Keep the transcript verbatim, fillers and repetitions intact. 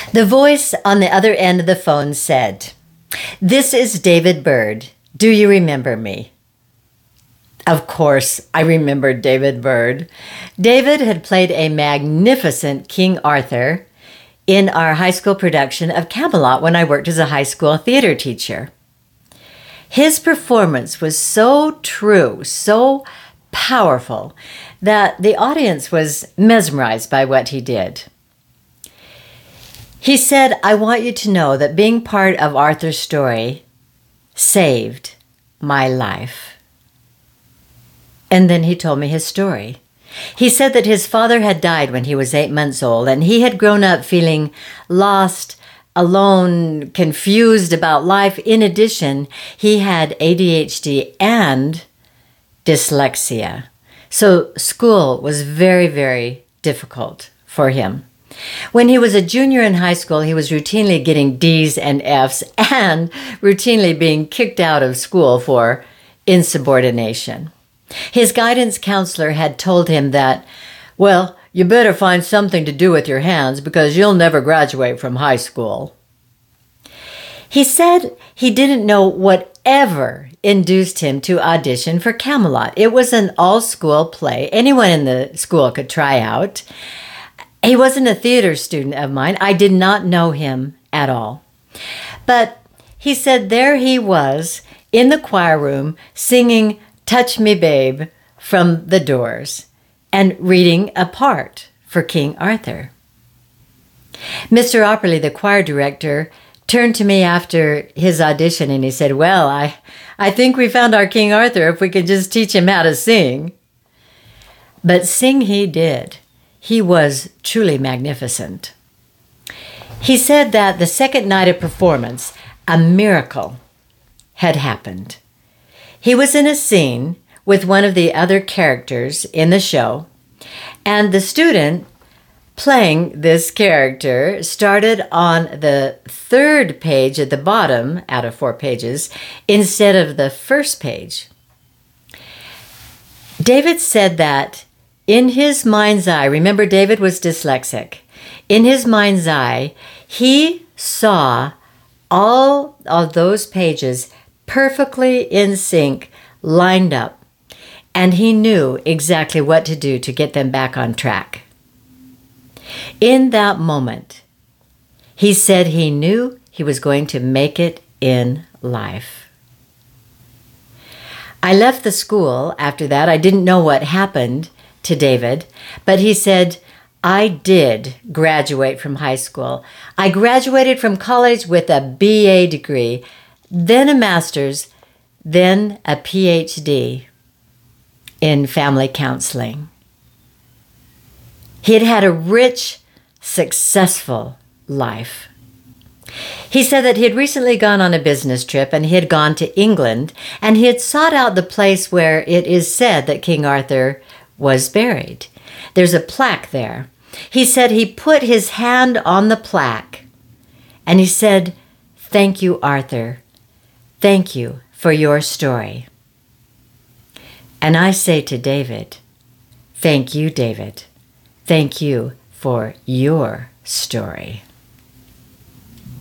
The voice on the other end of the phone said, "This is David Byrd. Do you remember me?" Of course, I remembered David Byrd. David had played a magnificent King Arthur in our high school production of Camelot when I worked as a high school theater teacher. His performance was so true, so powerful, that the audience was mesmerized by what he did. He said, "I want you to know that being part of Arthur's story saved my life." And then he told me his story. He said that his father had died when he was eight months old, and he had grown up feeling lost, alone, confused about life. In addition, he had A D H D and dyslexia. So school was very, very difficult for him. When he was a junior in high school, he was routinely getting D's and F's and routinely being kicked out of school for insubordination. His guidance counselor had told him that, well, you better find something to do with your hands because you'll never graduate from high school. He said he didn't know whatever induced him to audition for Camelot. It was an all-school play. Anyone in the school could try out. He wasn't a theater student of mine. I did not know him at all. But he said there he was in the choir room singing "Touch Me, Babe" from The Doors and reading a part for King Arthur. Mister Opperly, the choir director, turned to me after his audition and he said, "Well, I, I think we found our King Arthur if we could just teach him how to sing." But sing he did. He was truly magnificent. He said that the second night of performance, a miracle had happened. He was in a scene with one of the other characters in the show, and the student playing this character started on the third page at the bottom out of four pages instead of the first page. David said that in his mind's eye, remember David was dyslexic, in his mind's eye, he saw all of those pages perfectly in sync, lined up, and he knew exactly what to do to get them back on track. In that moment, he said he knew he was going to make it in life. I left the school after that. I didn't know what happened to David, but he said, "I did graduate from high school. I graduated from college with a B A degree, then a master's, then a P H D in family counseling." He had had a rich, successful life. He said that he had recently gone on a business trip and he had gone to England and he had sought out the place where it is said that King Arthur was buried. There's a plaque there. He said he put his hand on the plaque and he said, "Thank you, Arthur. Thank you for your story." And I say to David, thank you, David. Thank you for your story.